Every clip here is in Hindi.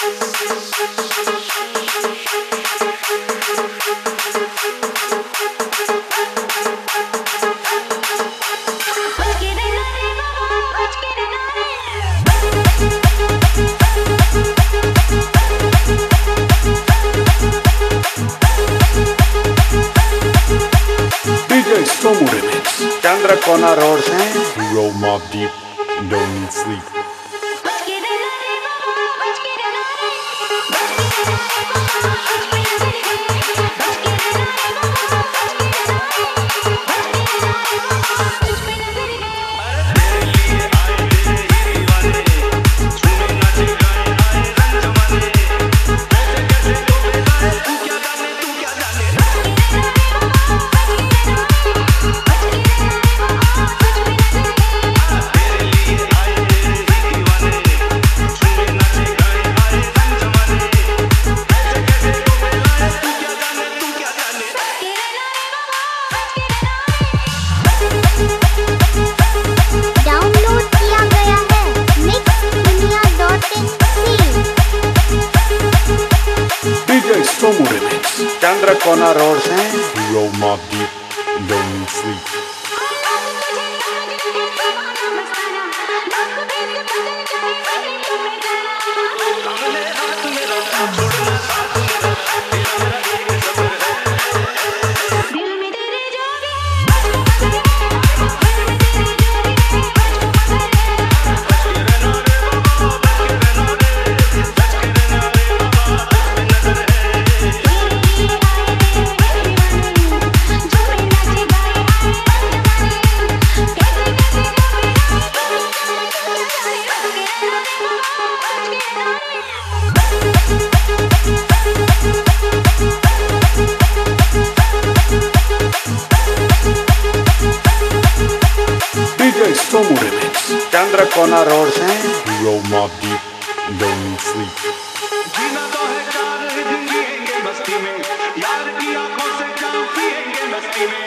चंद्रकोना रोड से roll mob deep, don't need sleep. Chandrakona road से roll mob deep, don't need sleep. Chandrakona road से roll mob deep, don't need sleep. जीना तो है चार दिन जिएंगे मस्ती में, यार की आंखों से जाम पिएंगे मस्ती में।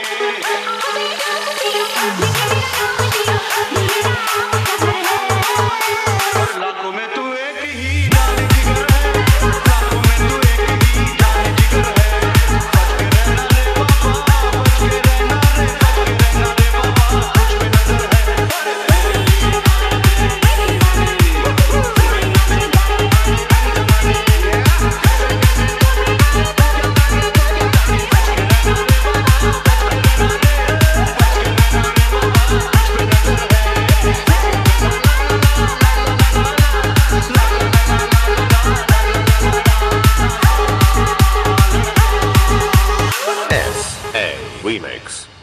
लाखों में तू एक ही जान जिगर है, लाखों में तू एक ही जान जिगर है। बच के रहना रे बाबा, बच के रहना रे, बच के रहना रे बाबा, तुझ पे नजर है। S.A. Remix.